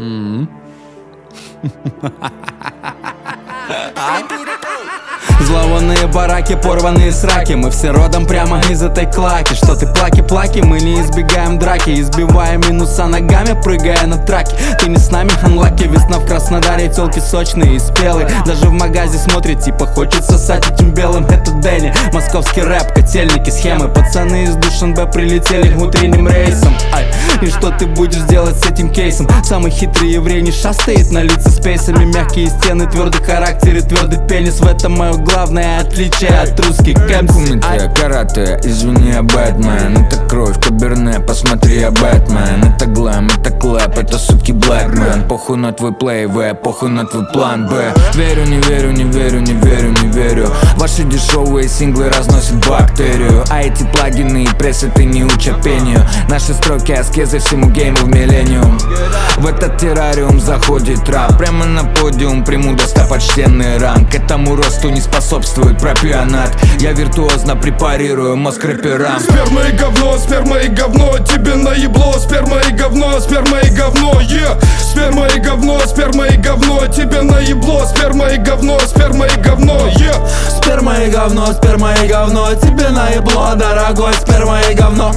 Зловонные бараки, порванные сраки. Мы все родом прямо из этой клаки. Что ты плаки-плаки, мы не избегаем драки. Избиваем минуса ногами, прыгая на траке. Ты не с нами, анлаки. Весна в Краснодаре, тёлки сочные и спелые. Даже в магазе смотрит, типа хочет сосать этим белым. Это Дэнни, московский рэп, котельники, схемы. Пацаны из Душанбе прилетели утренним рейсом. И что ты будешь делать с этим кейсом? Самый хитрый еврей не шастает на лице с пейсами. Мягкие стены, твердый характер и твердый пенис. В этом мое главное отличие от русских кэмпс. Карате, извини, я Бэтмен. Это кровь, каберне, посмотри, я Бэтмен. Это глэм, это клэп, это сутки блэкмен. Похуй на твой плей, В, похуй на твой план Б. Верю, не верю, не верю, не верю, не верю. Ваши дешевые синглы разносят бактерию. А эти плагины и прессы ты не учат пению. Наши строки аскезы всему гейму в миллениум. В этот террариум заходит рап. Прямо на подиум приму достопочтенный ранг. Этому росту не способствует пропионат. Я виртуозно препарирую мозг рэперам. Сперма и говно, тебе наебло. Сперма и говно, yeah. Сперма и говно, тебе наебло. Сперма и говно, yeah. Сперма и говно, тебе наебло, дорогой. Сперма и говно.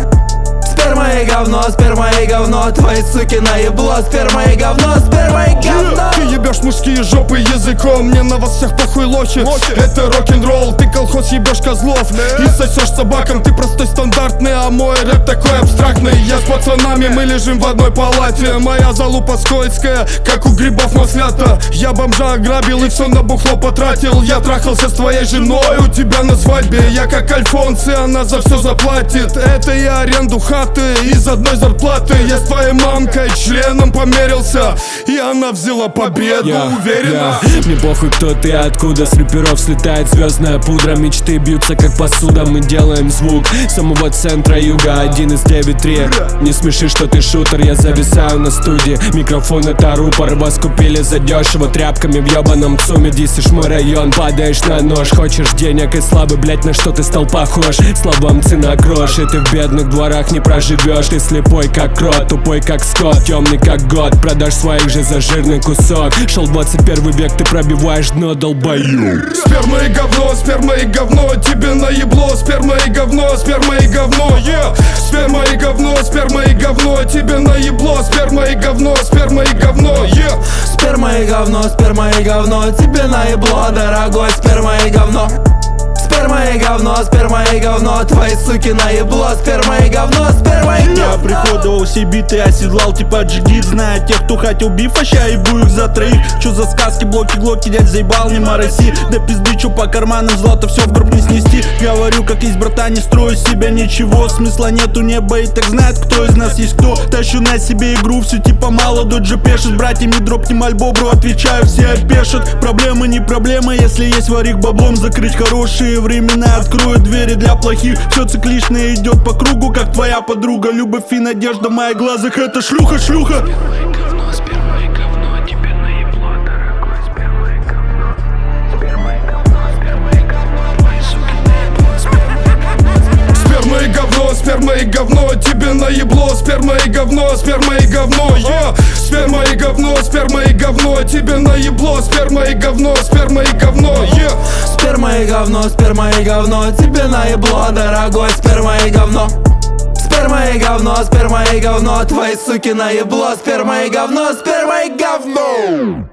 Сперма и говно, твои суки наебло. Сперма и говно, Ты ебешь мужские жопы языком, мне на вас всех похуй лохи. Это рок-н-ролл, ты колхоз ебешь козлов и сосешь собакам. Ты простой стандартный, а мой рэп такой абстрактный. Я с пацанами, мы лежим в одной палате. Моя залупа скользкая, как у грибов маслята. Я бомжа ограбил и все на бухло потратил. Я трахался с твоей женой у тебя на свадьбе. Я как Альфонс, и она за все заплатит. Это я аренду хаты из одной зарплаты. Я с твоей мамкой членом померился, и она взяла победу, уверенно. Мне похуй, кто ты, откуда. С рэперов слетает звездная пудра. Мечты бьются как посуда. Мы делаем звук самого центра юга. 1 из 9-3. Не смеши, что ты шутер. Я зависаю на студии. Микрофон это рупор. Вас купили задешево тряпками в ебаном ЦУМе. Дисишь мой район, падаешь на нож. Хочешь денег и слабый, блять, на что ты стал похож? Словам цена грош, и ты в бедных дворах не проживешь. Ты слепой как крот, тупой как скот, темный как год. Продашь своих же за жирный кусок. Шел 21 век, ты пробиваешь дно, долбою. Сперма и говно, тебе наебло. Сперма и говно, yeah. Сперма и говно, тебе наебло. Сперма и говно, yeah. Сперма и говно, тебе наебло, дорогой. Сперма и говно. Сперма и говно, твои суки наебло. Сперма и говно. Я приходовал все биты, оседлал типа джигит. Зная тех, кто хотел бифа, ща ебу их за троих. Чё за сказки, блоки, глоки, дядь заебал, не мороси. Да пизды, чё по карманам, злато все в гроб не снести. Говорю, как есть, братан, не строю себя ничего. Смысла нету, неба и так знает, кто из нас есть кто. Тащу на себе игру, все типа мало, доджи пешит. С братьями дропнем альбом, бро, отвечаю, все опешат. Проблемы не проблема, если есть варик баблом. Закрыть хорошие времена, открою двери для плохих. Все цикличное идет по кругу, как твоя подруга. Любовь и надежда в моих глазах, это шлюха. Сперма и говно, тебе наебло, дорогой. Сперма и говно, твои суки наебло. Сперма и говно, тебе наебло. Сперма и говно, yeah. Сперма и говно, тебе наебло. Сперма и говно, yeah. Сперма и говно, тебе наебло, дорогой. Сперма и говно. Сперма и говно, твои суки наебло. Сперма и говно.